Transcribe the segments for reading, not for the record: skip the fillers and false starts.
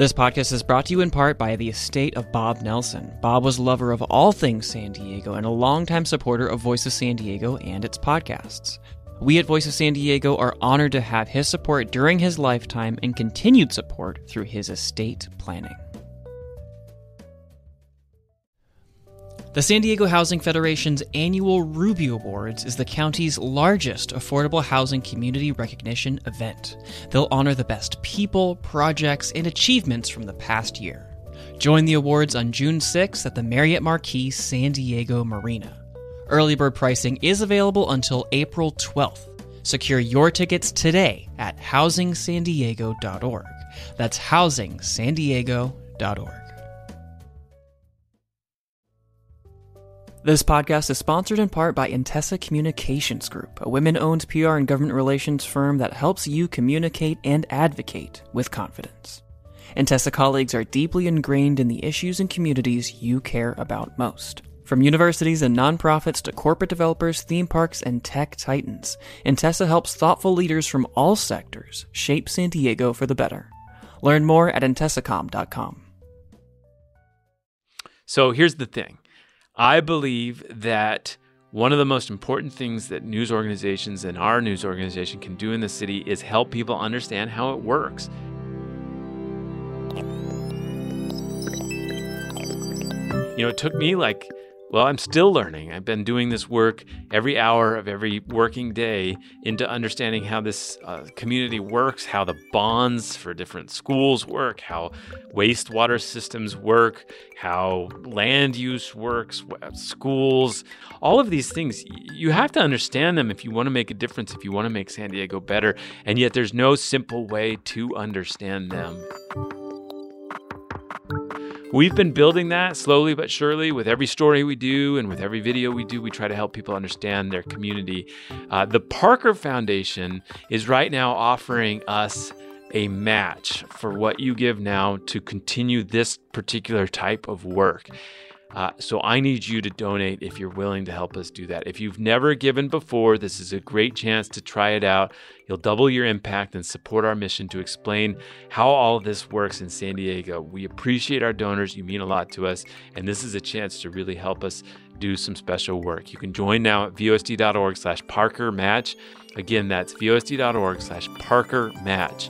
This podcast is brought to you in part by the estate of Bob Nelson. Bob was a lover of all things San Diego and a longtime supporter of Voice of San Diego and its podcasts. We at Voice of San Diego are honored to have his support during his lifetime and continued support through his estate planning. The San Diego Housing Federation's annual Ruby Awards is the county's largest affordable housing community recognition event. They'll honor the best people, projects, and achievements from the past year. Join the awards on June 6th at the Marriott Marquis San Diego Marina. Early bird pricing is available until April 12th. Secure your tickets today at housingsandiego.org. That's housingsandiego.org. This podcast is sponsored in part by Intessa Communications Group, a women-owned PR and government relations firm that helps you communicate and advocate with confidence. Intessa colleagues are deeply ingrained in the issues and communities you care about most. From universities and nonprofits to corporate developers, theme parks, and tech titans, Intessa helps thoughtful leaders from all sectors shape San Diego for the better. Learn more at intessacom.com. So here's the thing. I believe that one of the most important things that news organizations and our news organization can do in the city is help people understand how it works. It took me I'm still learning. I've been doing this work every hour of every working day into understanding how this community works, how the bonds for different schools work, how wastewater systems work, how land use works, schools, all of these things. You have to understand them if you want to make a difference, if you want to make San Diego better, and yet there's no simple way to understand them. We've been building that slowly but surely with every story we do and with every video we do. We try to help people understand their community. The Parker Foundation is right now offering us a match for what you give now to continue this particular type of work. So I need you to donate if you're willing to help us do that. If you've never given before, this is a great chance to try it out. You'll double your impact and support our mission to explain how all of this works in San Diego. We appreciate our donors. You mean a lot to us. And this is a chance to really help us do some special work. You can join now at vosd.org/Parker Match. Again, that's vosd.org/Parker Match.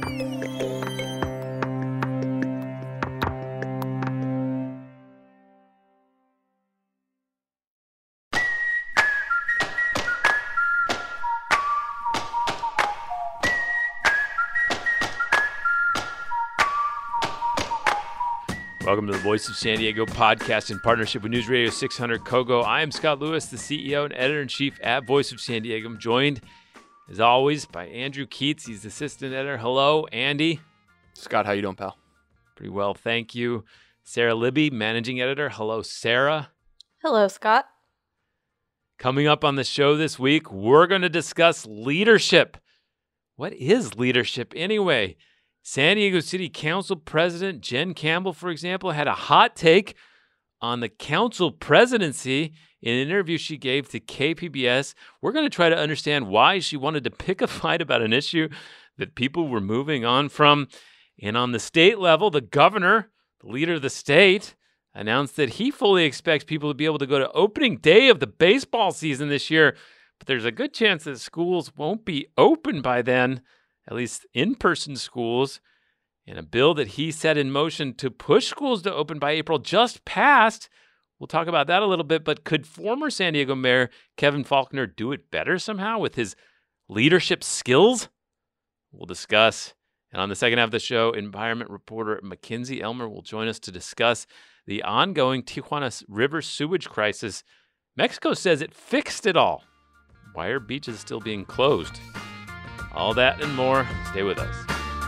Welcome to the Voice of San Diego podcast in partnership with News Radio 600 Kogo. I am Scott Lewis, the CEO and editor-in-chief at Voice of San Diego. I'm joined, as always, by Andrew Keats. He's the assistant editor. Hello, Andy. Scott, how you doing, pal? Pretty well, thank you. Sarah Libby, managing editor. Hello, Sarah. Hello, Scott. Coming up on the show this week, we're going to discuss leadership. What is leadership anyway? San Diego City Council President Jen Campbell, for example, had a hot take on the council presidency in an interview she gave to KPBS. We're going to try to understand why she wanted to pick a fight about an issue that people were moving on from. And on the state level, the governor, the leader of the state, announced that he fully expects people to be able to go to opening day of the baseball season this year. But there's a good chance that schools won't be open by then, at least in-person schools, and a bill that he set in motion to push schools to open by April just passed. We'll talk about that a little bit, but could former San Diego Mayor Kevin Faulconer do it better somehow with his leadership skills? We'll discuss. And on the second half of the show, environment reporter Mackenzie Elmer will join us to discuss the ongoing Tijuana River sewage crisis. Mexico says it fixed it all. Why are beaches still being closed? All that and more. Stay with us.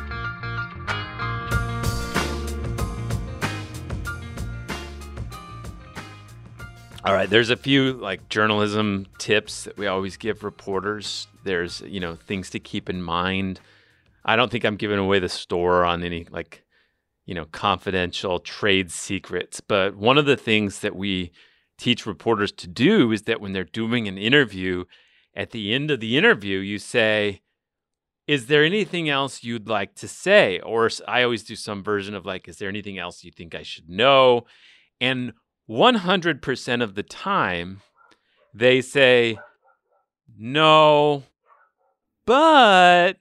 All right, there's a few journalism tips that we always give reporters. There's, things to keep in mind. I don't think I'm giving away the store on any confidential trade secrets, but one of the things that we teach reporters to do is that when they're doing an interview, at the end of the interview, you say, is there anything else you'd like to say? Or I always do some version of like, is there anything else you think I should know? And 100% of the time, they say, no, but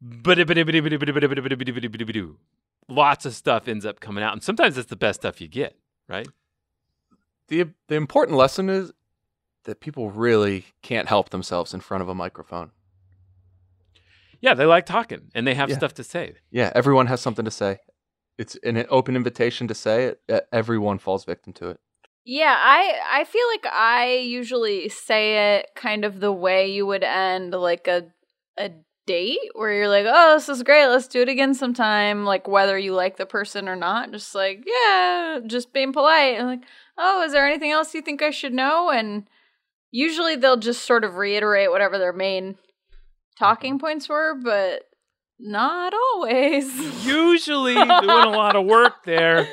lots of stuff ends up coming out. And sometimes that's the best stuff you get, right? The important lesson is that people really can't help themselves in front of a microphone. Yeah, they like talking, and they have stuff to say. Yeah, everyone has something to say. It's an open invitation to say it. Everyone falls victim to it. Yeah, I feel like I usually say it kind of the way you would end like a date where you're like, oh, this is great, let's do it again sometime, like whether you like the person or not, just like, yeah, just being polite. And like, oh, is there anything else you think I should know? And usually they'll just sort of reiterate whatever their main talking points were, but not always. Usually doing a lot of work there.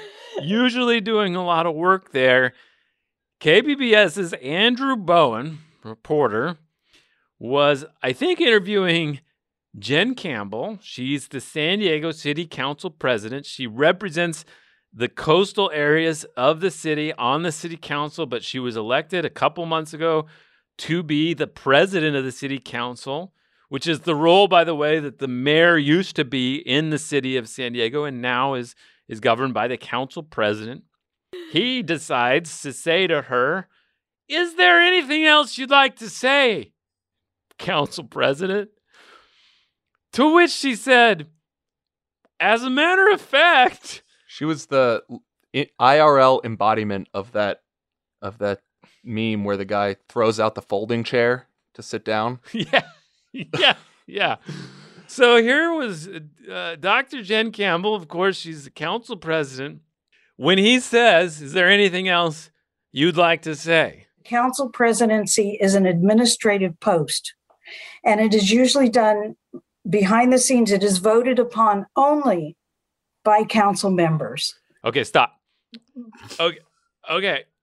KBBS's Andrew Bowen, reporter, was, I think, interviewing Jen Campbell. She's the San Diego City Council president. She represents the coastal areas of the city on the city council, but she was elected a couple months ago to be the president of the city council, which is the role, by the way, that the mayor used to be in the city of San Diego and now is governed by the council president. He decides to say to her, is there anything else you'd like to say, council president? To which she said, as a matter of fact... She was the IRL embodiment of that meme where the guy throws out the folding chair to sit down. Yeah. So here was Dr. Jen Campbell. Of course, she's the council president. When he says, is there anything else you'd like to say? Council presidency is an administrative post, and it is usually done behind the scenes. It is voted upon only by council members. Okay, stop. Okay.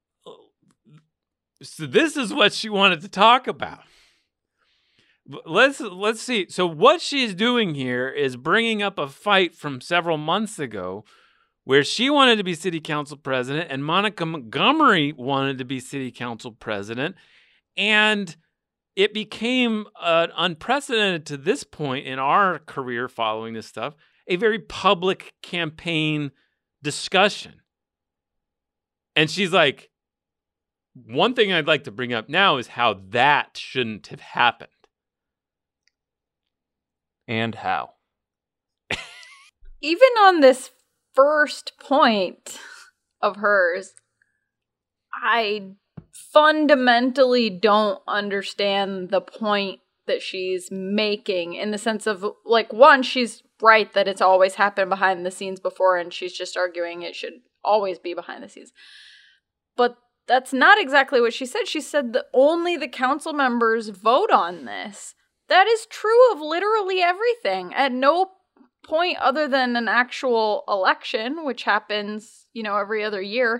So this is what she wanted to talk about. Let's see. So what she's doing here is bringing up a fight from several months ago where she wanted to be city council president and Monica Montgomery wanted to be city council president. And it became unprecedented to this point in our career following this stuff, a very public campaign discussion. And she's like, one thing I'd like to bring up now is how that shouldn't have happened. And how? Even on this first point of hers, I fundamentally don't understand the point that she's making, in the sense of, like, one, she's right that it's always happened behind the scenes before, and she's just arguing it should always be behind the scenes. But that's not exactly what she said. She said that only the council members vote on this. That is true of literally everything. At no point other than an actual election, which happens, every other year,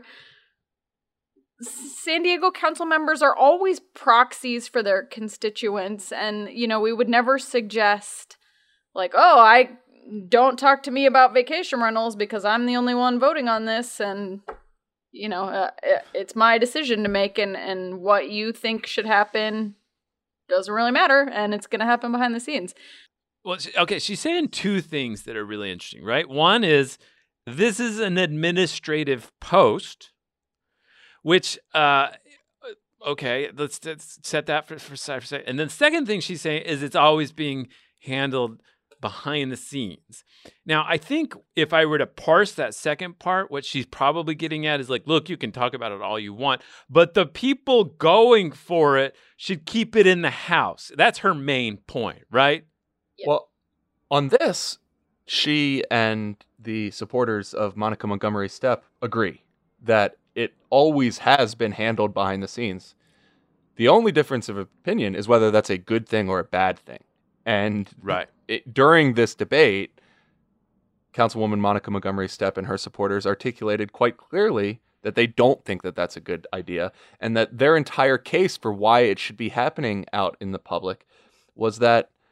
San Diego council members are always proxies for their constituents. And, we would never suggest, like, I don't talk to me about vacation rentals because I'm the only one voting on this. And, it's my decision to make, and what you think should happen doesn't really matter, and it's going to happen behind the scenes. Well, okay, she's saying two things that are really interesting, right? One is, this is an administrative post, which, okay, let's set that for a second. And then the second thing she's saying is it's always being handled behind the scenes. Now, I think if I were to parse that second part, what she's probably getting at is like, look, you can talk about it all you want, but the people going for it should keep it in the house. That's her main point, right? Yeah. Well, on this, she and the supporters of Monica Montgomery Steppe agree that it always has been handled behind the scenes. The only difference of opinion is whether that's a good thing or a bad thing. And right. During this debate, Councilwoman Monica Montgomery Steppe and her supporters articulated quite clearly that they don't think that that's a good idea, and that their entire case for why it should be happening out in the public was that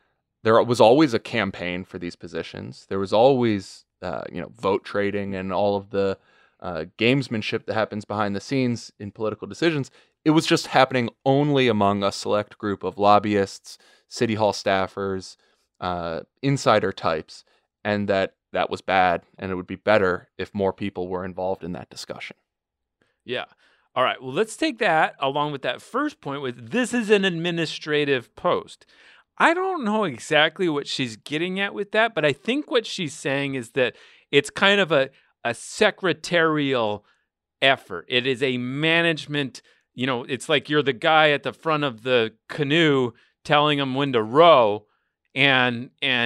There was always a campaign for these positions. There was always, vote trading and all of the gamesmanship that happens behind the scenes in political decisions. It was just happening only among a select group of lobbyists, city hall staffers, insider types, and that was bad, and it would be better if more people were involved in that discussion. Yeah. All right. Well, let's take that along with that first point with this is an administrative post. I don't know exactly what she's getting at with that, but I think what she's saying is that it's kind of a secretarial effort. It is a management, it's like you're the guy at the front of the canoe telling them when to row, and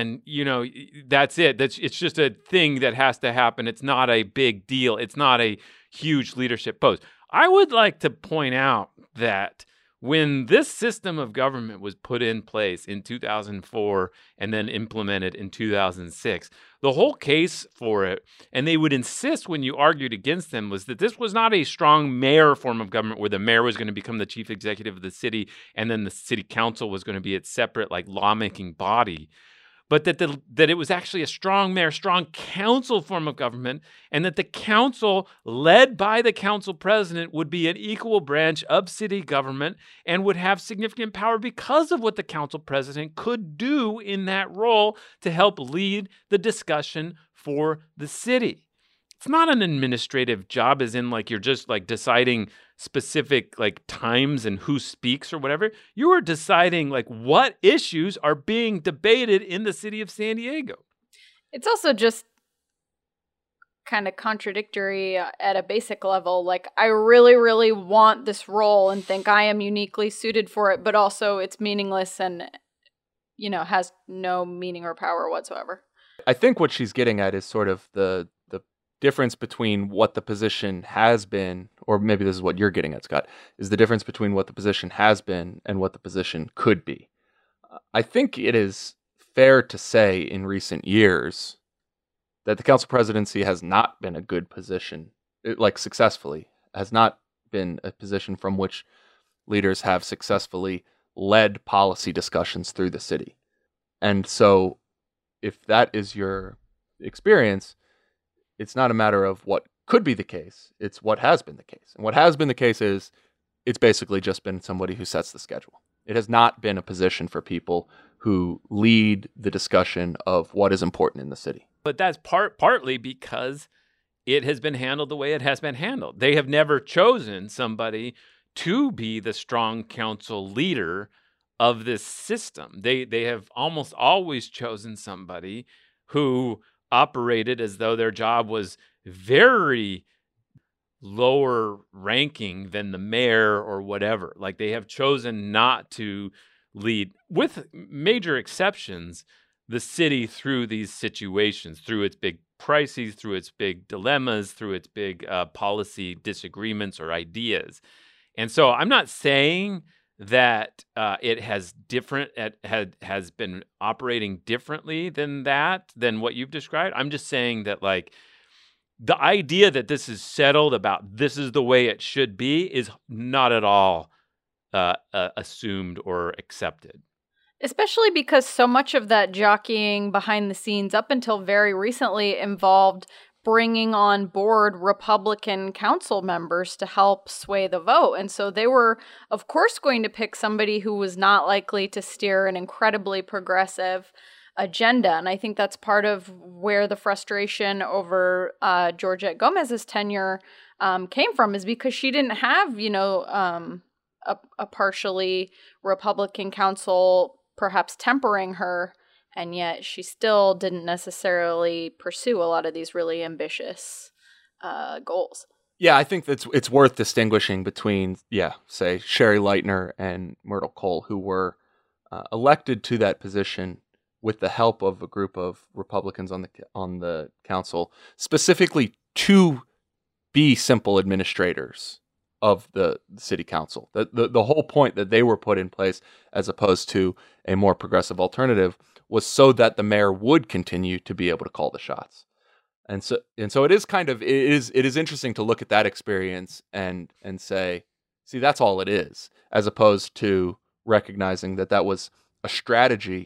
that's it. It's just a thing that has to happen. It's not a big deal. It's not a huge leadership post. I would like to point out that when this system of government was put in place in 2004 and then implemented in 2006, the whole case for it, and they would insist when you argued against them, was that this was not a strong mayor form of government where the mayor was going to become the chief executive of the city and then the city council was going to be its separate lawmaking body, but that it was actually a strong mayor, strong council form of government, and that the council, led by the council president, would be an equal branch of city government and would have significant power because of what the council president could do in that role to help lead the discussion for the city. It's not an administrative job as in you're just deciding specific times and who speaks or whatever. You are deciding what issues are being debated in the city of San Diego. It's also just kind of contradictory at a basic level. I really, really want this role and think I am uniquely suited for it, but also it's meaningless and, has no meaning or power whatsoever. I think what she's getting at is sort of the difference between what the position has been, or maybe this is what you're getting at, Scott, is the difference between what the position has been and what the position could be. I think it is fair to say in recent years that the council presidency has not been a good position, successfully, has not been a position from which leaders have successfully led policy discussions through the city. And so if that is your experience, it's not a matter of what could be the case, it's what has been the case. And what has been the case is it's basically just been somebody who sets the schedule. It has not been a position for people who lead the discussion of what is important in the city. But that's partly because it has been handled the way it has been handled. They have never chosen somebody to be the strong council leader of this system. They have almost always chosen somebody who operated as though their job was very lower ranking than the mayor or whatever. They have chosen not to lead, with major exceptions, the city through these situations, through its big crises, through its big dilemmas, through its big policy disagreements or ideas. And so I'm not saying that it has been operating differently than what you've described. I'm just saying that the idea that this is settled about this is the way it should be is not at all assumed or accepted. Especially because so much of that jockeying behind the scenes up until very recently involved bringing on board Republican council members to help sway the vote. And so they were, of course, going to pick somebody who was not likely to steer an incredibly progressive agenda. And I think that's part of where the frustration over Georgette Gomez's tenure came from, is because she didn't have, a partially Republican council perhaps tempering her. And yet she still didn't necessarily pursue a lot of these really ambitious goals. Yeah, I think it's worth distinguishing between, say, Sherry Lightner and Myrtle Cole, who were elected to that position with the help of a group of Republicans on the council, specifically to be simple administrators of the city council. The whole point that they were put in place, as opposed to a more progressive alternative, was so that the mayor would continue to be able to call the shots. And so it is it is interesting to look at that experience and say, see, that's all it is, as opposed to recognizing that was a strategy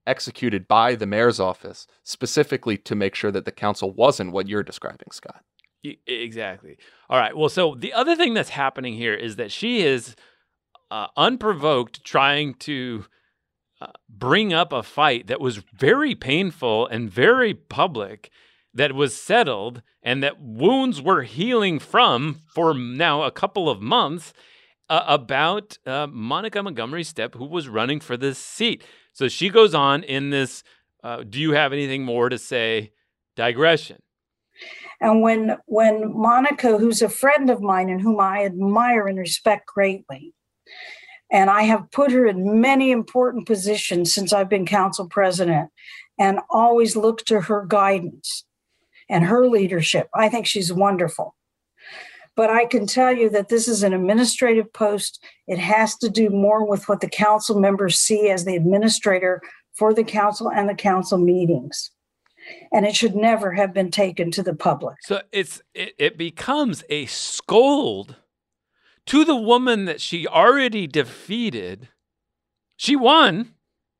executed by the mayor's office specifically to make sure that the council wasn't what you're describing, Scott. Exactly. All right. Well, so the other thing that's happening here is that she is unprovoked trying to bring up a fight that was very painful and very public, that was settled, and that wounds were healing from for now a couple of months, about Monica Montgomery Steppe, who was running for this seat. So she goes on in this, do you have anything more to say, digression. And when Monica, who's a friend of mine and whom I admire and respect greatly, and I have put her in many important positions since I've been council president, and always looked to her guidance and her leadership. I think she's wonderful. But I can tell you that this is an administrative post. It has to do more with what the council members see as the administrator for the council and the council meetings. And it should never have been taken to the public. So it becomes a scold to the woman that she already defeated. She won.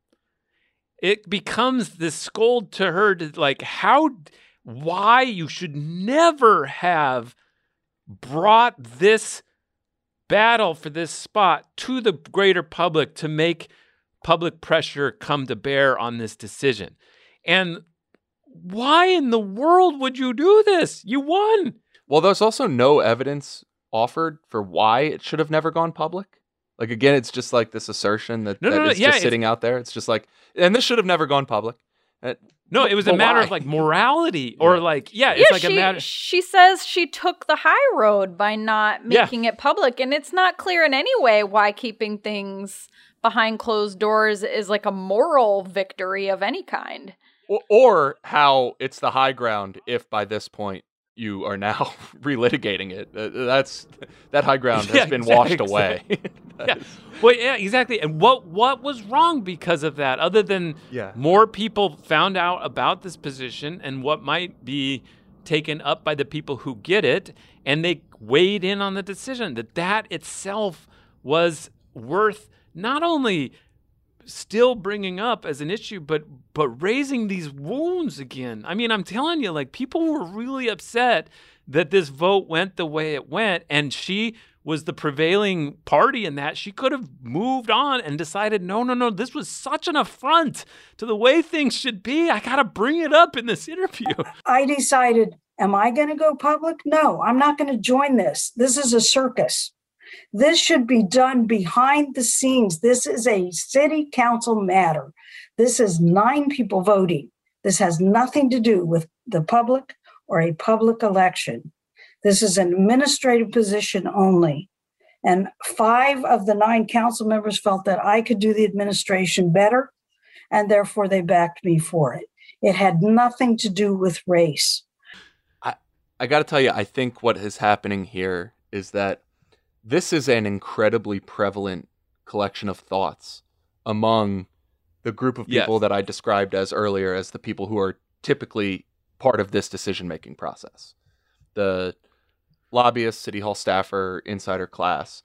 It becomes this scold to her to why you should never have brought this battle for this spot to the greater public to make public pressure come to bear on this decision. And why in the world would you do this? You won. Well, there's also no evidence offered for why it should have never gone public. Like, again, it's just like this assertion that it's just sitting out there. It's just like, and this should have never gone public. No, it was a matter of morality or a matter. She says she took the high road by not making it public. And it's not clear in any way why keeping things behind closed doors is like a moral victory of any kind. Or how it's the high ground if by this point you are now relitigating it. That high ground has been washed away. Well, yeah, exactly. And what was wrong because of that, other than more people found out about this position and what might be taken up by the people who get it, and they weighed in on the decision that itself was worth not only still bringing up as an issue, but raising these wounds again. I mean, I'm telling you, people were really upset that this vote went the way it went, and she was the prevailing party in that. She could have moved on and decided, no, this was such an affront to the way things should be. I got to bring it up in this interview. I decided, am I going to go public? No, I'm not going to join this. This is a circus. This should be done behind the scenes. This is a city council matter. This is 9 people voting. This has nothing to do with the public or a public election. This is an administrative position only. And 5 of the 9 council members felt that I could do the administration better, and therefore they backed me for it. It had nothing to do with race. I got to tell you, I think what is happening here is that this is an incredibly prevalent collection of thoughts among the group of people that I described as earlier as the people who are typically part of this decision-making process. The lobbyist, city hall staffer, insider class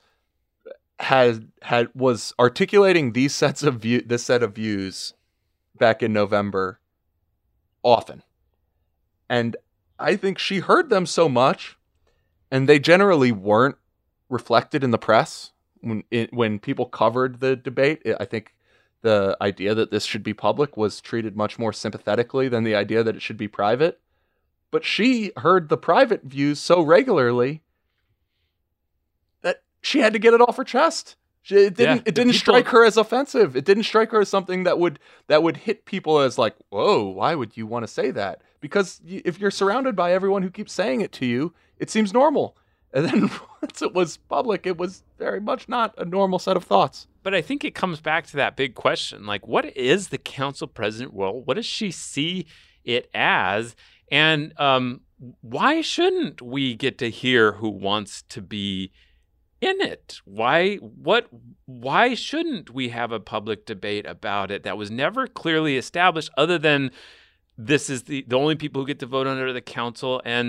was articulating this set of views back in November often. And I think she heard them so much, and they generally weren't reflected in the press when people covered the debate. I think the idea that this should be public was treated much more sympathetically than the idea that it should be private. But she heard the private views so regularly that she had to get it off her chest. It didn't strike her as offensive. It didn't strike her as something that would hit people as like, whoa, why would you want to say that? Because if you're surrounded by everyone who keeps saying it to you, it seems normal. And then once it was public, it was very much not a normal set of thoughts. But I think it comes back to that big question. What is the council president role? What does she see it as? And why shouldn't we get to hear who wants to be in it? Why shouldn't we have a public debate about it that was never clearly established, other than this is the only people who get to vote under the council, and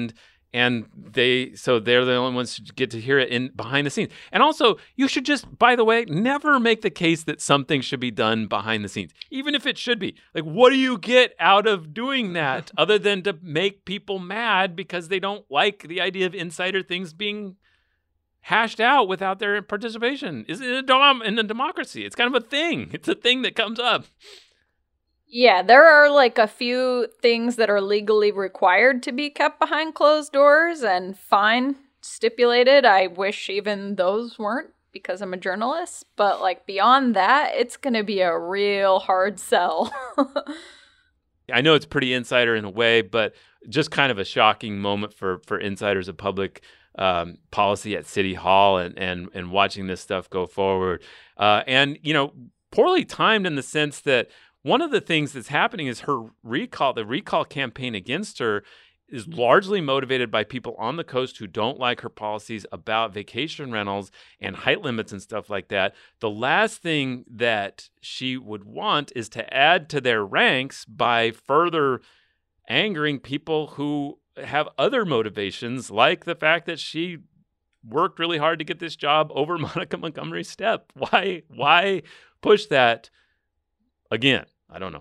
And they're the only ones who get to hear it behind the scenes. And also, you should just, by the way, never make the case that something should be done behind the scenes, even if it should be. Like, what do you get out of doing that other than to make people mad because they don't like the idea of insider things being hashed out without their participation? Is it in a democracy? It's kind of a thing. It's a thing that comes up. Yeah, there are like a few things that are legally required to be kept behind closed doors and fine, stipulated. I wish even those weren't because I'm a journalist. But like beyond that, it's going to be a real hard sell. I know it's pretty insider in a way, but just kind of a shocking moment for insiders of public policy at City Hall and watching this stuff go forward. And, poorly timed in the sense that one of the things that's happening is the recall campaign against her is largely motivated by people on the coast who don't like her policies about vacation rentals and height limits and stuff like that. The last thing that she would want is to add to their ranks by further angering people who have other motivations, like the fact that she worked really hard to get this job over Monica Montgomery Steppe. Why push that again? I don't know.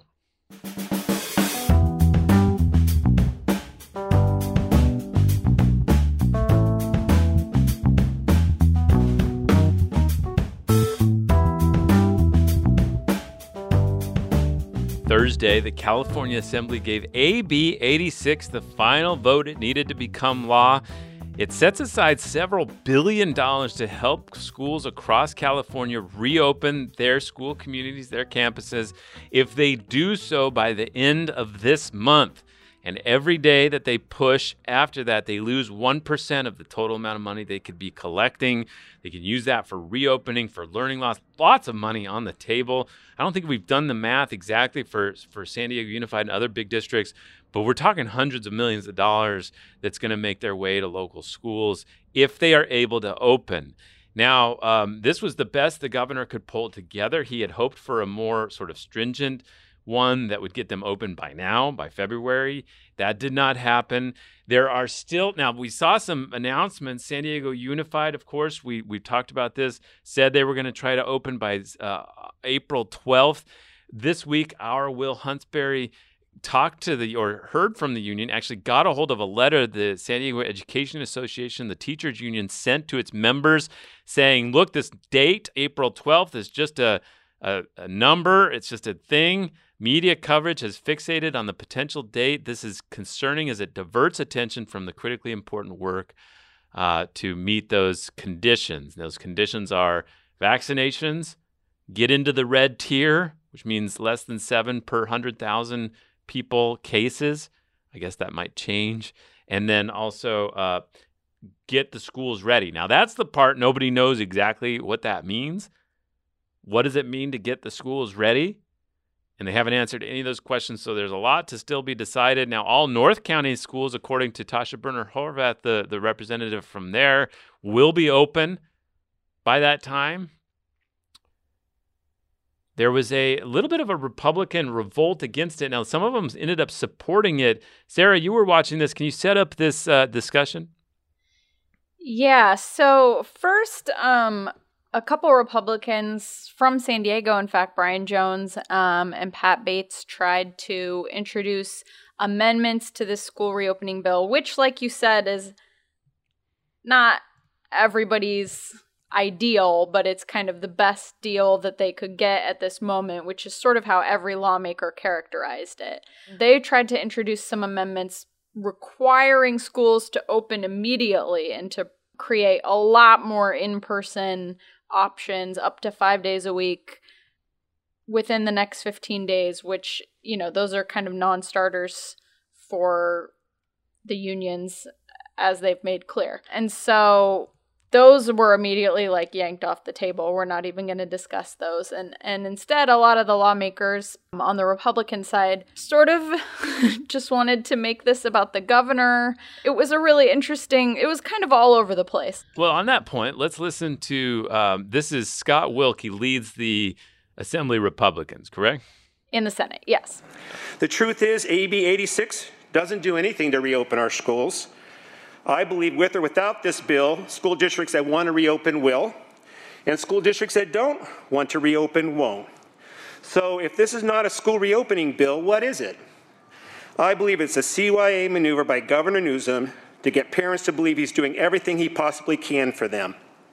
Thursday, the California Assembly gave AB 86 the final vote it needed to become law. It sets aside several $1 billion to help schools across California reopen their school communities, their campuses, if they do so by the end of this month. And every day that they push after that, they lose 1% of the total amount of money they could be collecting. They can use that for reopening, for learning loss, lots of money on the table. I don't think we've done the math exactly for San Diego Unified and other big districts, but we're talking hundreds of millions of dollars that's going to make their way to local schools if they are able to open. Now, this was the best the governor could pull together. He had hoped for a more sort of stringent one that would get them open by now, by February. That did not happen. There are still, now we saw some announcements. San Diego Unified, of course, we talked about this, said they were going to try to open by April 12th. This week, our Will Huntsberry heard from the union, actually got a hold of a letter the San Diego Education Association, the teachers union, sent to its members saying, look, this date, April 12th, is just a number. It's just a thing. Media coverage has fixated on the potential date. This is concerning as it diverts attention from the critically important work to meet those conditions. Those conditions are vaccinations, get into the red tier, which means less than 7 per 100,000 people cases. I guess that might change. And then also get the schools ready. Now, that's the part nobody knows exactly what that means. What does it mean to get the schools ready? And they haven't answered any of those questions, so there's a lot to still be decided. Now, all North County schools, according to Tasha Burner Horvath, the representative from there, will be open by that time. There was a little bit of a Republican revolt against it. Now, some of them ended up supporting it. Sarah, you were watching this. Can you set up this discussion? Yeah, so first, a couple Republicans from San Diego, in fact, Brian Jones and Pat Bates, tried to introduce amendments to this school reopening bill, which, like you said, is not everybody's ideal, but it's kind of the best deal that they could get at this moment, which is sort of how every lawmaker characterized it. They tried to introduce some amendments requiring schools to open immediately and to create a lot more in-person options up to 5 days a week within the next 15 days, which, those are kind of non-starters for the unions, as they've made clear. And so those were immediately yanked off the table. We're not even going to discuss those. And instead, a lot of the lawmakers on the Republican side sort of just wanted to make this about the governor. It was it was kind of all over the place. Well, on that point, let's listen to, this is Scott Wilk. He leads the Assembly Republicans, correct? In the Senate, yes. The truth is, AB 86 doesn't do anything to reopen our schools. I believe with or without this bill, school districts that want to reopen will, and school districts that don't want to reopen won't. So if this is not a school reopening bill, what is it? I believe it's a CYA maneuver by Governor Newsom to get parents to believe he's doing everything he possibly can for them.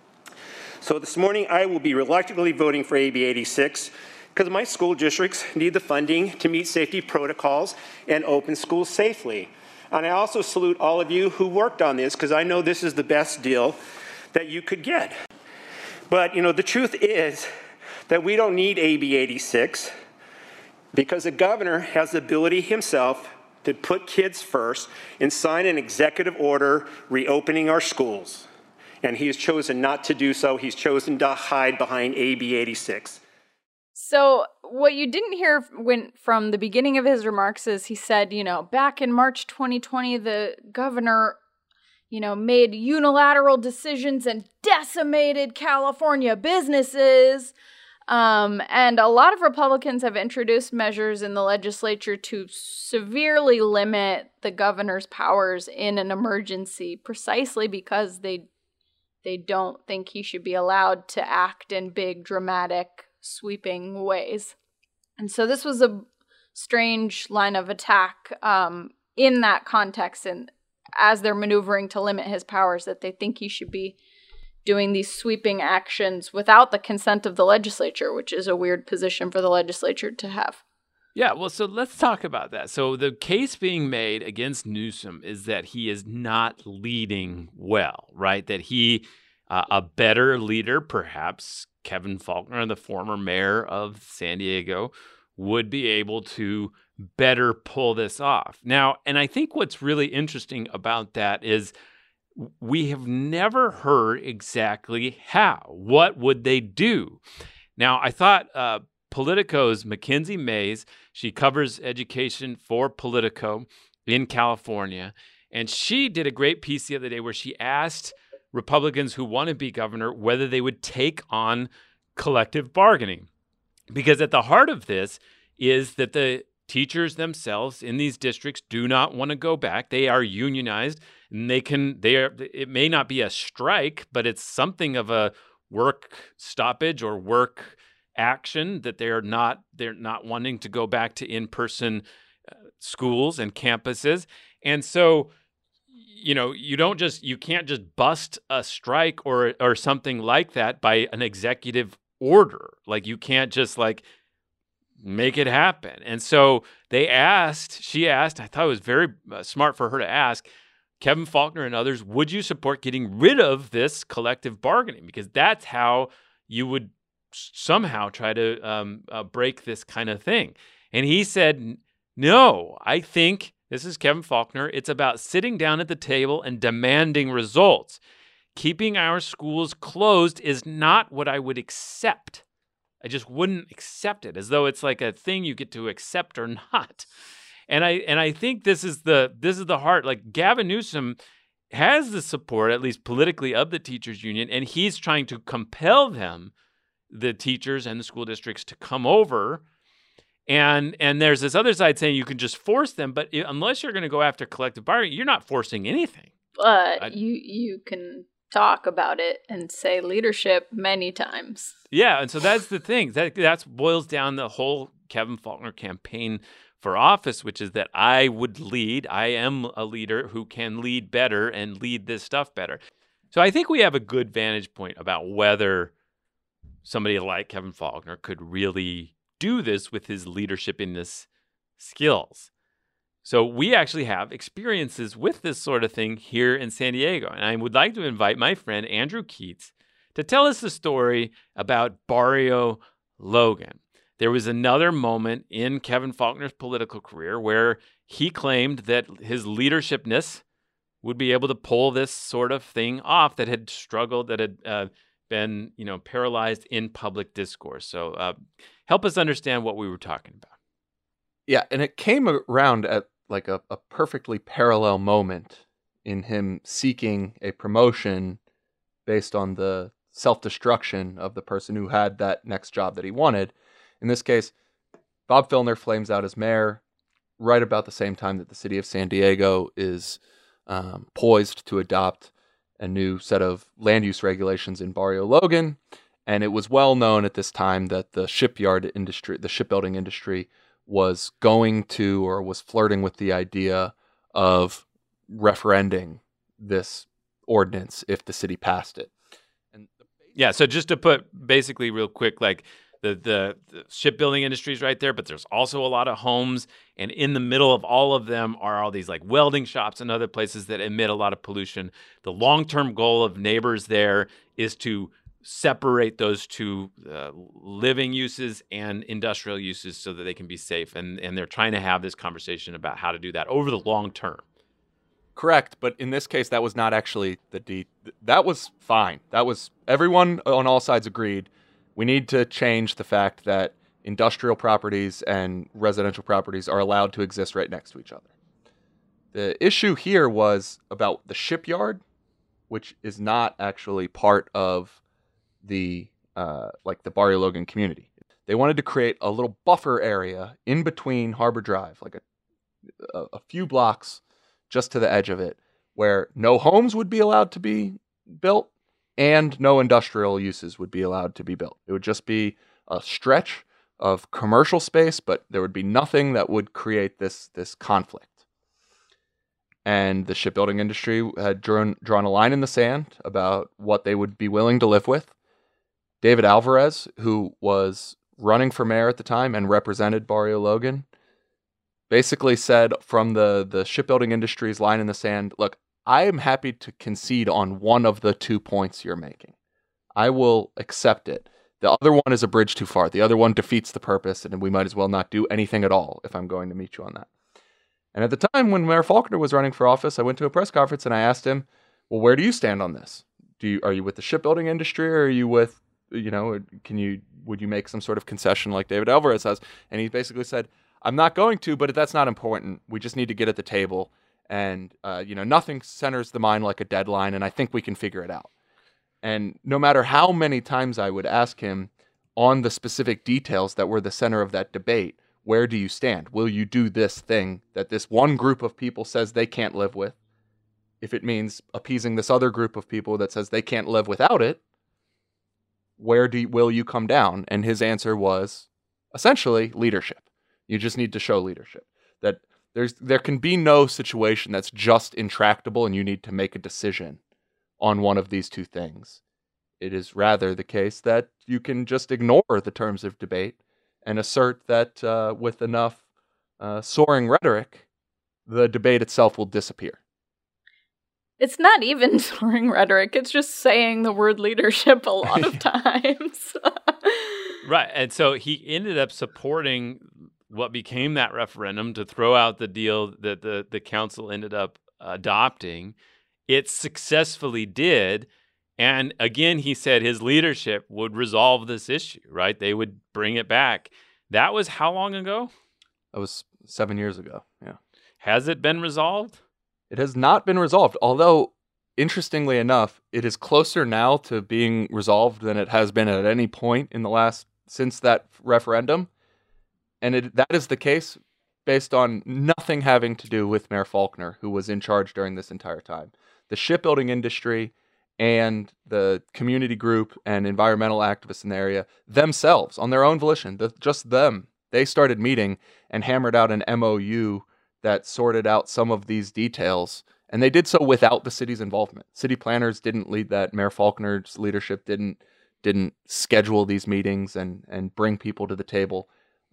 So this morning, I will be reluctantly voting for AB 86 because my school districts need the funding to meet safety protocols and open schools safely. And I also salute all of you who worked on this because I know this is the best deal that you could get. But, the truth is that we don't need AB 86 because the governor has the ability himself to put kids first and sign an executive order reopening our schools. And he has chosen not to do so. He's chosen to hide behind AB 86. So what you didn't hear from the beginning of his remarks is he said, back in March 2020, the governor, made unilateral decisions and decimated California businesses. And a lot of Republicans have introduced measures in the legislature to severely limit the governor's powers in an emergency, precisely because they don't think he should be allowed to act in big, dramatic, sweeping ways. And so this was a strange line of attack in that context, and as they're maneuvering to limit his powers, that they think he should be doing these sweeping actions without the consent of the legislature, which is a weird position for the legislature to have. Yeah, well, so let's talk about that. So the case being made against Newsom is that he is not leading well, right? That he, a better leader, perhaps Kevin Faulconer, the former mayor of San Diego, would be able to better pull this off. Now, and I think what's really interesting about that is we have never heard exactly how. What would they do? Now, I thought Politico's Mackenzie Mays, she covers education for Politico in California, and she did a great piece the other day where she asked Republicans who want to be governor whether they would take on collective bargaining. Because at the heart of this is that the teachers themselves in these districts do not want to go back. They are unionized, and it may not be a strike, but it's something of a work stoppage or work action that they're not wanting to go back to in-person schools and campuses. And so you can't just bust a strike or something like that by an executive order. Like, you can't just make it happen. And so she asked, I thought it was very smart for her to ask Kevin Faulconer and others, would you support getting rid of this collective bargaining? Because that's how you would somehow try to break this kind of thing. And he said, no, I think, this is Kevin Faulconer, it's about sitting down at the table and demanding results. Keeping our schools closed is not what I would accept. I just wouldn't accept it, as though it's like a thing you get to accept or not. And I think this is the heart. Like, Gavin Newsom has the support, at least politically, of the teachers union, and he's trying to compel them, the teachers and the school districts, to come over. And there's this other side saying you can just force them, but unless you're going to go after collective bargaining, you're not forcing anything. But you can talk about it and say leadership many times. Yeah, and so that's the thing. That boils down the whole Kevin Faulconer campaign for office, which is that I am a leader who can lead better and lead this stuff better. So I think we have a good vantage point about whether somebody like Kevin Faulconer could really do this with his leadership in this skills. So we actually have experiences with this sort of thing here in San Diego. And I would like to invite my friend Andrew Keats to tell us the story about Barrio Logan. There was another moment in Kevin Faulconer's political career where he claimed that his leadershipness would be able to pull this sort of thing off that had struggled, that had been, paralyzed in public discourse. So help us understand what we were talking about. Yeah, and it came around at like a perfectly parallel moment in him seeking a promotion based on the self-destruction of the person who had that next job that he wanted. In this case, Bob Filner flames out as mayor right about the same time that the city of San Diego is poised to adopt a new set of land use regulations in Barrio Logan. And it was well known at this time that the shipbuilding industry was going to, or was flirting with the idea of referending this ordinance if the city passed it. Yeah, so just to put basically real quick, like the shipbuilding industry is right there, but there's also a lot of homes, and in the middle of all of them are all these like welding shops and other places that emit a lot of pollution. The long-term goal of neighbors there is to separate those two living uses and industrial uses so that they can be safe, and they're trying to have this conversation about how to do that over the long term. Correct, but in this case, that was not actually that was fine. That was, everyone on all sides agreed, we need to change the fact that industrial properties and residential properties are allowed to exist right next to each other. The issue here was about the shipyard, which is not actually part of the the Barrio Logan community. They wanted to create a little buffer area in between Harbor Drive, like a few blocks just to the edge of it, where no homes would be allowed to be built and no industrial uses would be allowed to be built. It would just be a stretch of commercial space, but there would be nothing that would create this conflict. And the shipbuilding industry had drawn a line in the sand about what they would be willing to live with. David Alvarez, who was running for mayor at the time and represented Barrio Logan, basically said from the shipbuilding industry's line in the sand, look, I am happy to concede on one of the 2 points you're making. I will accept it. The other one is a bridge too far. The other one defeats the purpose, and we might as well not do anything at all if I'm going to meet you on that. And at the time when Mayor Faulconer was running for office, I went to a press conference and I asked him, well, where do you stand on this? Are you with the shipbuilding industry, or are you with, would you make some sort of concession like David Alvarez has? And he basically said, I'm not going to, but that's not important. We just need to get at the table. And, nothing centers the mind like a deadline, and I think we can figure it out. And no matter how many times I would ask him on the specific details that were the center of that debate, where do you stand? Will you do this thing that this one group of people says they can't live with? If it means appeasing this other group of people that says they can't live without it, will you come down? And his answer was essentially leadership. You just need to show leadership. That there can be no situation that's just intractable and you need to make a decision on one of these two things. It is rather the case that you can just ignore the terms of debate and assert that with enough soaring rhetoric, the debate itself will disappear. It's not even soaring rhetoric. It's just saying the word leadership a lot of times. Right. And so he ended up supporting what became that referendum to throw out the deal that the council ended up adopting. It successfully did. And again, he said his leadership would resolve this issue, right? They would bring it back. That was how long ago? That was 7 years ago, yeah. Has it been resolved? It has not been resolved, although, interestingly enough, it is closer now to being resolved than it has been at any point in since that referendum. And that is the case based on nothing having to do with Mayor Faulconer, who was in charge during this entire time. The shipbuilding industry and the community group and environmental activists in the area themselves, on their own volition, just them, they started meeting and hammered out an MOU that sorted out some of these details. And they did so without the city's involvement. City planners didn't lead that. Mayor Faulconer's leadership didn't schedule these meetings and bring people to the table.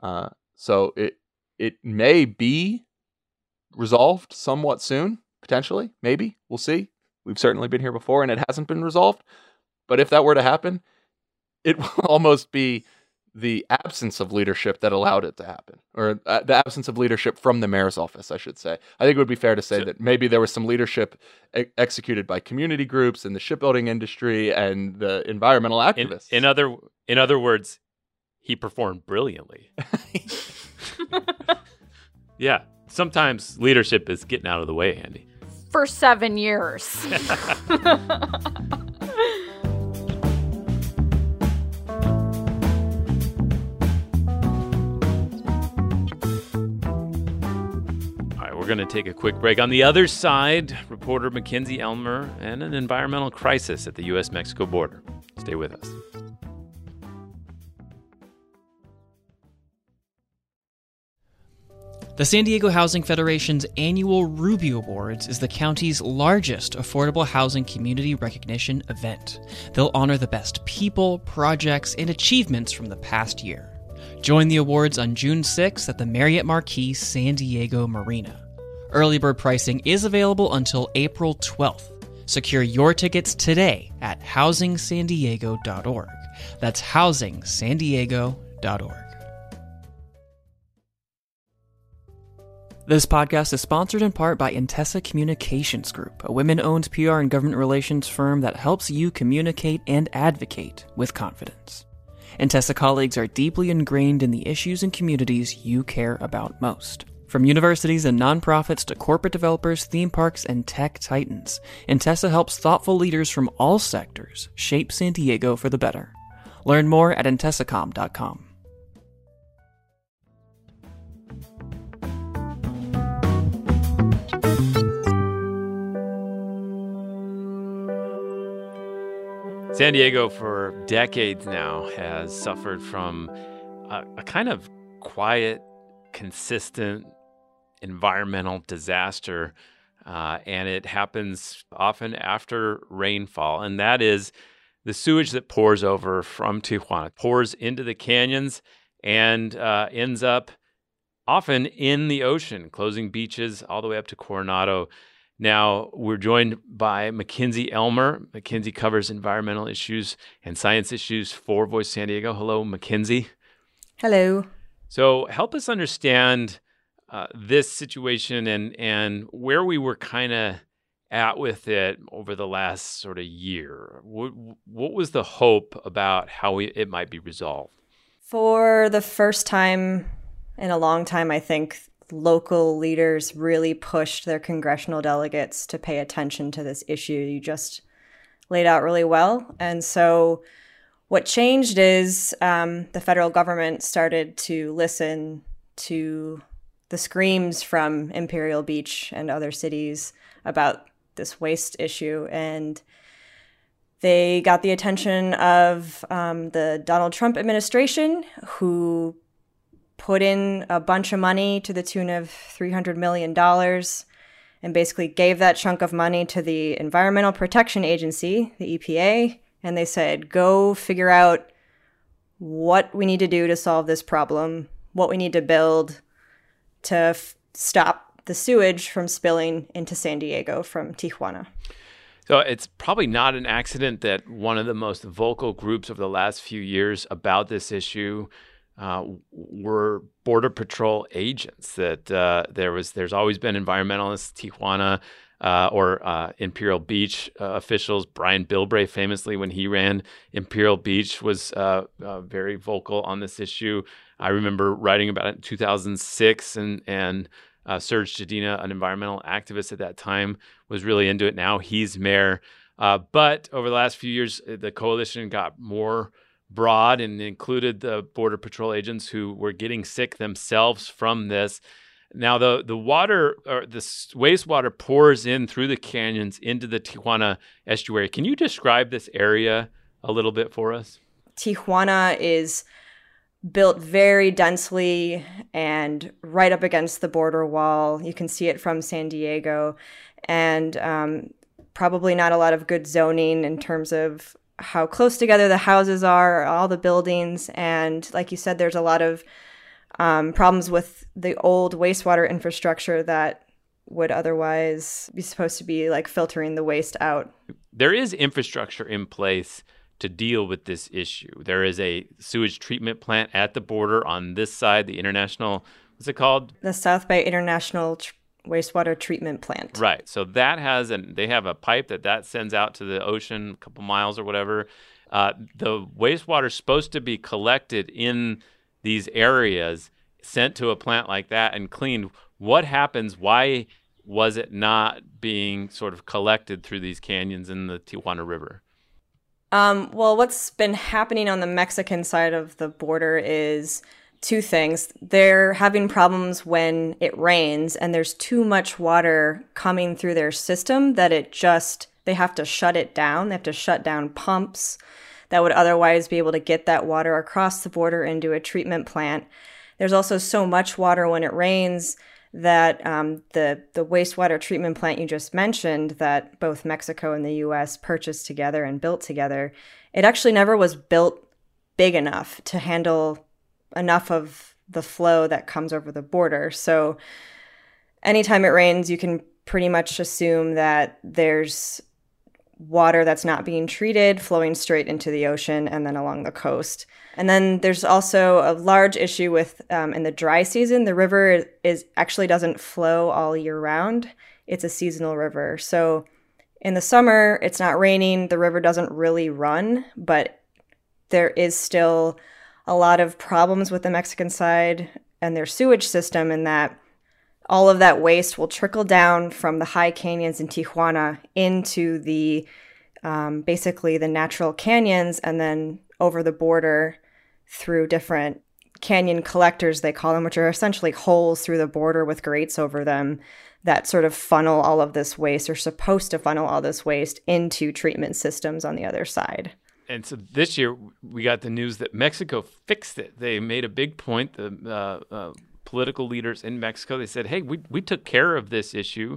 So it may be resolved somewhat soon, potentially, maybe. We'll see. We've certainly been here before and it hasn't been resolved. But if that were to happen, it will almost be the absence of leadership that allowed it to happen, or the absence of leadership from the mayor's office, I should say. I think it would be fair to say that maybe there was some leadership executed by community groups and the shipbuilding industry and the environmental activists. In other words, he performed brilliantly. Yeah, sometimes leadership is getting out of the way, Andy. For 7 years. We're going to take a quick break. On the other side, reporter Mackenzie Elmer and an environmental crisis at the U.S.-Mexico border. Stay with us. The San Diego Housing Federation's annual Ruby Awards is the county's largest affordable housing community recognition event. They'll honor the best people, projects, and achievements from the past year. Join the awards on June 6th at the Marriott Marquis San Diego Marina. Early bird pricing is available until April 12th. Secure your tickets today at housingsandiego.org. That's housingsandiego.org. This podcast is sponsored in part by Intessa Communications Group, a women-owned PR and government relations firm that helps you communicate and advocate with confidence. Intessa colleagues are deeply ingrained in the issues and communities you care about most. From universities and nonprofits to corporate developers, theme parks, and tech titans, Intessa helps thoughtful leaders from all sectors shape San Diego for the better. Learn more at intessacom.com. San Diego, for decades now, has suffered from a kind of quiet, consistent environmental disaster, and it happens often after rainfall, and that is the sewage that pours over from Tijuana, pours into the canyons and ends up often in the ocean, closing beaches all the way up to Coronado. Now, we're joined by Mackenzie Elmer. Mackenzie covers environmental issues and science issues for Voice San Diego. Hello, Mackenzie. Hello. So help us understand this situation and where we were kind of at with it over the last sort of year. What was the hope about how it might be resolved? For the first time in a long time, I think local leaders really pushed their congressional delegates to pay attention to this issue. You just laid out really well. And so what changed is the federal government started to listen to the screams from Imperial Beach and other cities about this waste issue. And they got the attention of the Donald Trump administration, who put in a bunch of money to the tune of $300 million and basically gave that chunk of money to the Environmental Protection Agency, the EPA, and they said, go figure out what we need to do to solve this problem, what we need to build to stop the sewage from spilling into San Diego from Tijuana. So it's probably not an accident that one of the most vocal groups over the last few years about this issue were Border Patrol agents. That there's always been environmentalists, Tijuana or Imperial Beach officials. Brian Bilbray, famously, when he ran Imperial Beach, was very vocal on this issue. I remember writing about it in 2006, and Serge Jadina, an environmental activist at that time, was really into it. Now he's mayor. But over the last few years, the coalition got more broad and included the Border Patrol agents who were getting sick themselves from this. Now, the water, or the wastewater, pours in through the canyons into the Tijuana estuary. Can you describe this area a little bit for us? Tijuana is built very densely and right up against the border wall. You can see it from San Diego, and probably not a lot of good zoning in terms of how close together the houses are, all the buildings. And like you said, there's a lot of problems with the old wastewater infrastructure that would otherwise be supposed to be like filtering the waste out. There is infrastructure in place to deal with this issue. There is a sewage treatment plant at the border on this side, the International, what's it called? The South Bay International Wastewater Treatment Plant. Right. So that has, and they have a pipe that sends out to the ocean, a couple miles or whatever. The wastewater is supposed to be collected in these areas, sent to a plant like that and cleaned. What happens? Why was it not being sort of collected through these canyons in the Tijuana River? Well, what's been happening on the Mexican side of the border is two things. They're having problems when it rains and there's too much water coming through their system that they have to shut it down. They have to shut down pumps that would otherwise be able to get that water across the border into a treatment plant. There's also so much water when it rains that the wastewater treatment plant you just mentioned that both Mexico and the U.S. purchased together and built together, it actually never was built big enough to handle enough of the flow that comes over the border. So anytime it rains, you can pretty much assume that there's water that's not being treated flowing straight into the ocean and then along the coast. And then there's also a large issue with in the dry season, the river actually doesn't flow all year round. It's a seasonal river. So in the summer, it's not raining, the river doesn't really run, but there is still a lot of problems with the Mexican side and their sewage system in that all of that waste will trickle down from the high canyons in Tijuana into the basically the natural canyons and then over the border through different canyon collectors, they call them, which are essentially holes through the border with grates over them that sort of funnel all of this waste, or supposed to funnel all this waste into treatment systems on the other side. And so this year, we got the news that Mexico fixed it. They made a big point, the political leaders in Mexico. They said, hey, we took care of this issue.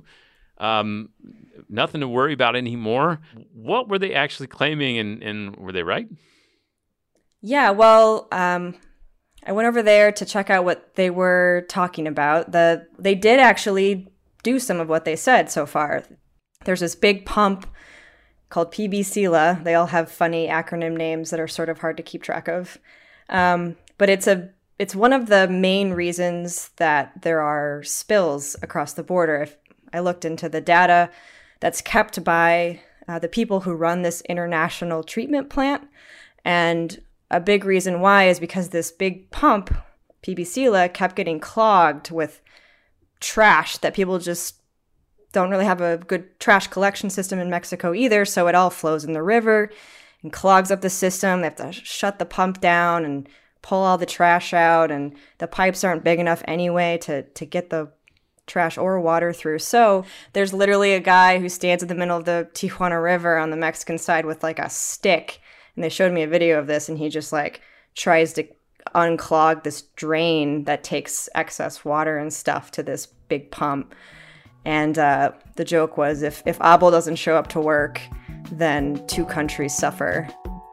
Nothing to worry about anymore. What were they actually claiming, and were they right? Yeah, well, I went over there to check out what they were talking about. They did actually do some of what they said so far. There's this big pump called PB-SILA. They all have funny acronym names that are sort of hard to keep track of. But it's one of the main reasons that there are spills across the border. If I looked into the data that's kept by the people who run this international treatment plant, and a big reason why is because this big pump, PB-SILA, kept getting clogged with trash that people just don't really have a good trash collection system in Mexico either, so it all flows in the river and clogs up the system. They have to shut the pump down and pull all the trash out, and the pipes aren't big enough anyway to get the trash or water through. So there's literally a guy who stands in the middle of the Tijuana River on the Mexican side with like a stick, and they showed me a video of this, and he just like tries to unclog this drain that takes excess water and stuff to this big pump. And the joke was, if ABO doesn't show up to work, then two countries suffer.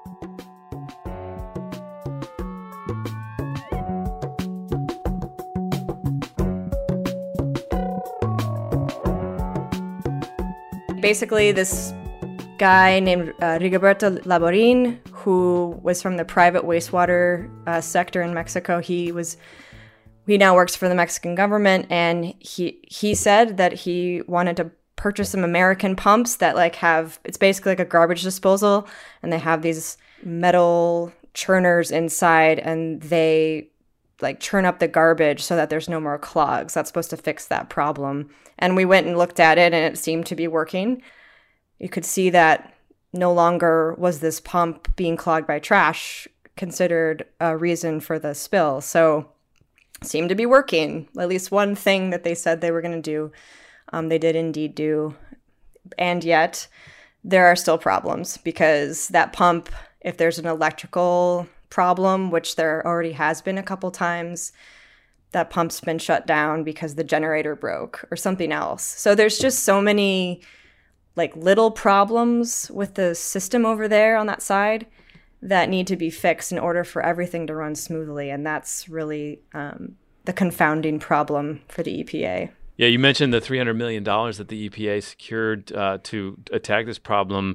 Basically, this guy named Rigoberto Laborin, who was from the private wastewater sector in Mexico, he now works for the Mexican government, and he said that he wanted to purchase some American pumps that it's basically like a garbage disposal, and they have these metal churners inside, and they like churn up the garbage so that there's no more clogs. That's supposed to fix that problem. And we went and looked at it, and it seemed to be working. You could see that no longer was this pump being clogged by trash considered a reason for the spill. So seemed to be working. At least one thing that they said they were going to do, they did indeed do. And yet there are still problems, because that pump, if there's an electrical problem, which there already has been a couple times, that pump's been shut down because the generator broke or something else. So there's just so many like little problems with the system over there on that side that need to be fixed in order for everything to run smoothly. And that's really the confounding problem for the EPA. Yeah, you mentioned the $300 million that the EPA secured to attack this problem.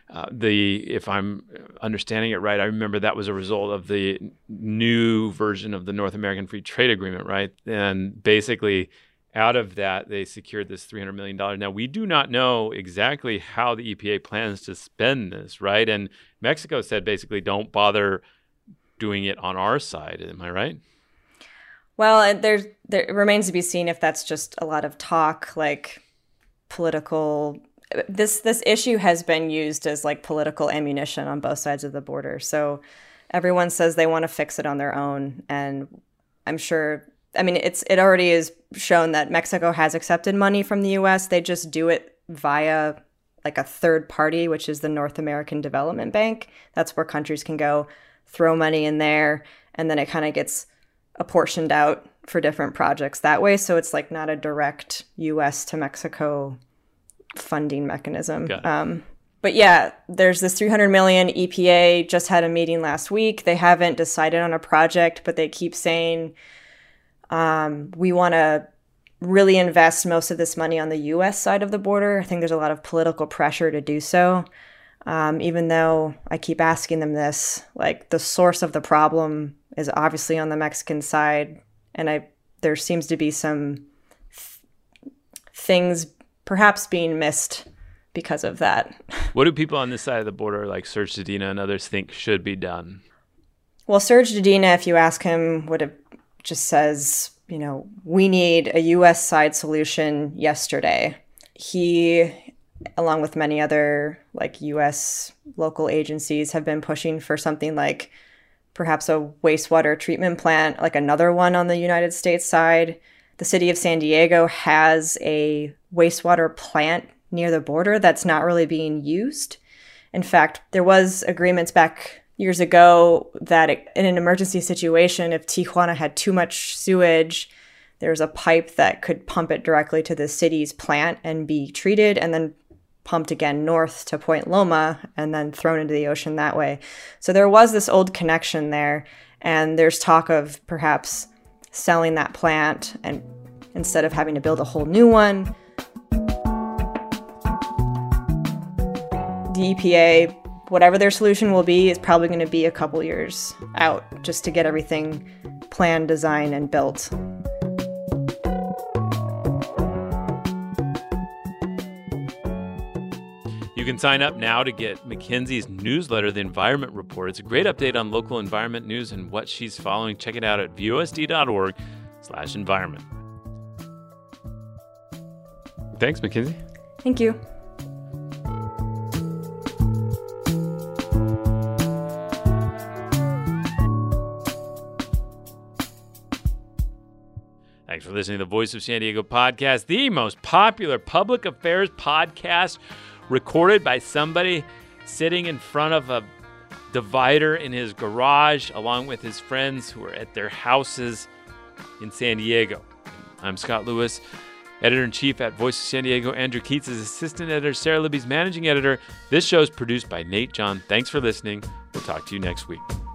If I'm understanding it right, I remember that was a result of the new version of the North American Free Trade Agreement, right? And basically, out of that, they secured this $300 million. Now, we do not know exactly how the EPA plans to spend this, right? And Mexico said basically, don't bother doing it on our side. Am I right? Well, there remains to be seen if that's just a lot of talk, like political. This issue has been used as like political ammunition on both sides of the border. So everyone says they want to fix it on their own, and I'm sure, I mean, it already is shown that Mexico has accepted money from the US. They just do it via like a third party, which is the North American Development Bank. That's where countries can go throw money in there, and then it kind of gets apportioned out for different projects that way. So it's like not a direct US to Mexico funding mechanism. But yeah, there's this $300 million. EPA just had a meeting last week. They haven't decided on a project, but they keep saying we want to really invest most of this money on the US side of the border. I think there's a lot of political pressure to do so. Even though I keep asking them this, like the source of the problem is obviously on the Mexican side. And there seems to be some things perhaps being missed because of that. What do people on this side of the border, like Serge Dedina and others, think should be done? Well, Serge Dedina, if you ask him, just says, we need a U.S. side solution yesterday. He, along with many other like U.S. local agencies, have been pushing for something like perhaps a wastewater treatment plant, like another one on the United States side. The city of San Diego has a wastewater plant near the border that's not really being used. In fact, there was agreements back years ago that in an emergency situation, if Tijuana had too much sewage, there's a pipe that could pump it directly to the city's plant and be treated and then pumped again north to Point Loma and then thrown into the ocean that way. So there was this old connection there, and there's talk of perhaps selling that plant and instead of having to build a whole new one. The EPA, whatever their solution will be, is probably going to be a couple years out just to get everything planned, designed, and built. You can sign up now to get Mackenzie's newsletter, The Environment Report. It's a great update on local environment news and what she's following. Check it out at VOSD.org/environment. Thanks, Mackenzie. Thank you. Thanks for listening to the Voice of San Diego podcast, the most popular public affairs podcast recorded by somebody sitting in front of a divider in his garage along with his friends who are at their houses in San Diego. I'm Scott Lewis, editor-in-chief at Voice of San Diego. Andrew Keats is assistant editor. Sarah Libby's managing editor. This show is produced by Nate John. Thanks for listening. We'll talk to you next week.